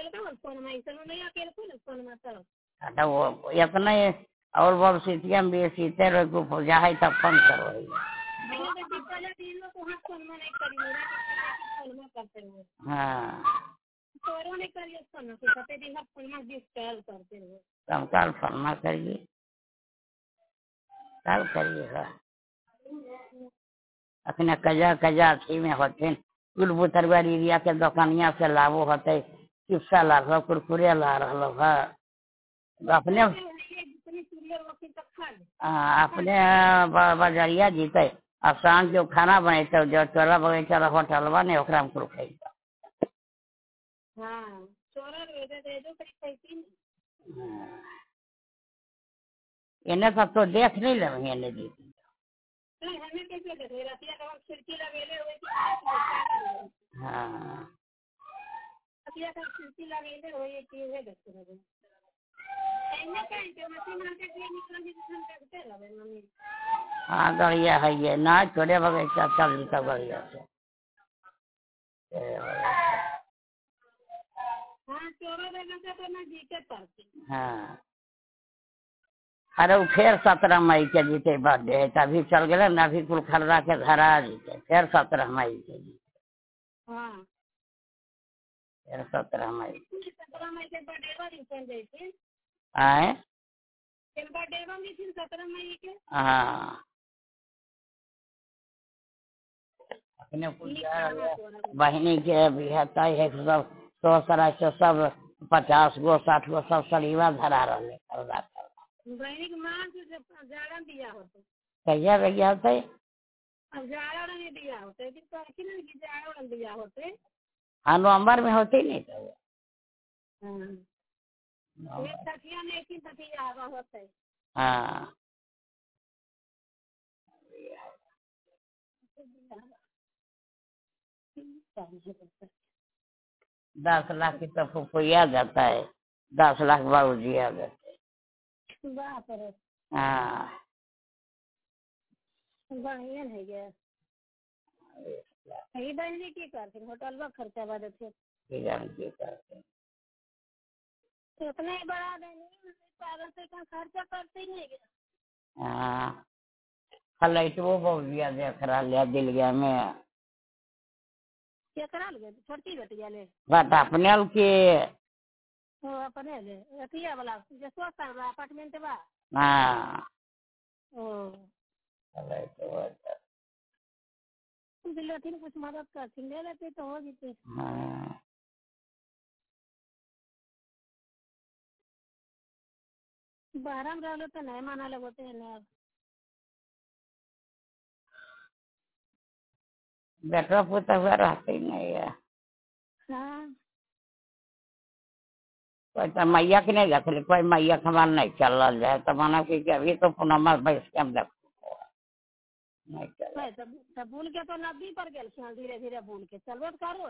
अकेले का फोन में ऐसा नहीं अकेले को फोन में तो अटा वो इतना ही और बहुत सीटियां भी सीते रहे को पूजा है तब फोन करो मैंने तो पहले दिन में तो हाथ फोन में नहीं करी मेरा कि फोन में करते हुए हाँ तोरो नहीं करिए फोन में सते दिन हाथ फोन में डिस्टर्ब करते हुए तब कल फोन में करिए कल करिएगा अपने कजा कजा थी में होते कुलबुतरवारी एरिया के दुकानिया से लाभो होते किस्सा ला रहा कुरकुरे ला रहा है अपने अपने बाजरिया जीते अब शाम जो खाना बनेते जो टोला बगीचा होटलवा ने ओकरा में कुल खाई हां चोरा दे दे जो कहीं पैसे इन्हें सब तो देख नहीं लेंगे इन्हें दी नहीं हमें कैसे देखे रतिया का खिड़की लगेले हुए कि हां रतिया का खिड़की लगेले हुए कि वे देखते रहे एने कहीं के मशीन आके के निकल जी हम देखते रहे मम्मी हां गड़िया है ये ना छोड़े बगीचा चल जीता गड़िया से हां चोरा देने से तो ना जीते पड़ती हां अरे फिर 17 मई के जीते बर्थडे है तभी चल गए ना अभी कुल खलरा के घर आ जीते फिर 17 मई के हां फिर 17 मई 17 मई के बर्थडे वाली चल जाती आए के बर्थडे वाली थी 17 मई के हां अपने बहनी के भी है तय है सब 100 से सब 50 गो 60 गो सब सलीवा धरा रहे बहनी के मां से जाड़ा दिया होता कहिया भैया होते अब जाड़ा नहीं दिया होते दिन तो कि नहीं कि जाड़ा दिया होते हाँ नवंबर में होते ही नहीं तो हां एक तकिया में एक ही तकिया आवा होते हाँ 10 लाख की तो फुफुया जाता है 10 लाख बाबूजी आ जाते बाप रे हाँ बढ़िया है गया यही बहनी की करते होटल में खर्चा बढ़ थे तो इतना ही बड़ा नहीं पागल से का खर्चा करते ही नहीं गया हाँ फ्लाइट वो बाबूजी देख रहा लिया दिल गया में क्या करा ले छोटी बेटिया ले बात अपने के ओ अपने ले अतिया वाला जो सोचता है अपार्टमेंट बा हाँ ओ फ्लाइट वो दिल्ली कुछ मदद करती ले लेते तो हो जीते हाँ बाहर में रह तो नहीं माना लगते हैं ना बेटा पुता हुआ रहते ही नहीं है हाँ कोई तो मैया के नहीं रख कोई मैया हमारा नहीं चल जाए तो माना कि अभी तो पुनः बैठ के हम नहीं चल तब भूल के तो नदी पर गए धीरे धीरे भूल के चलबो तो करो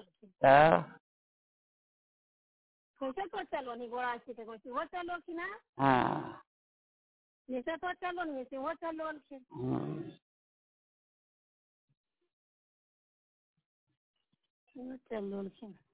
कैसे तो चलो नहीं गोड़ा से तो वो चलो कि ना हाँ जैसे तो चलो नहीं वैसे वो चलो वो चलो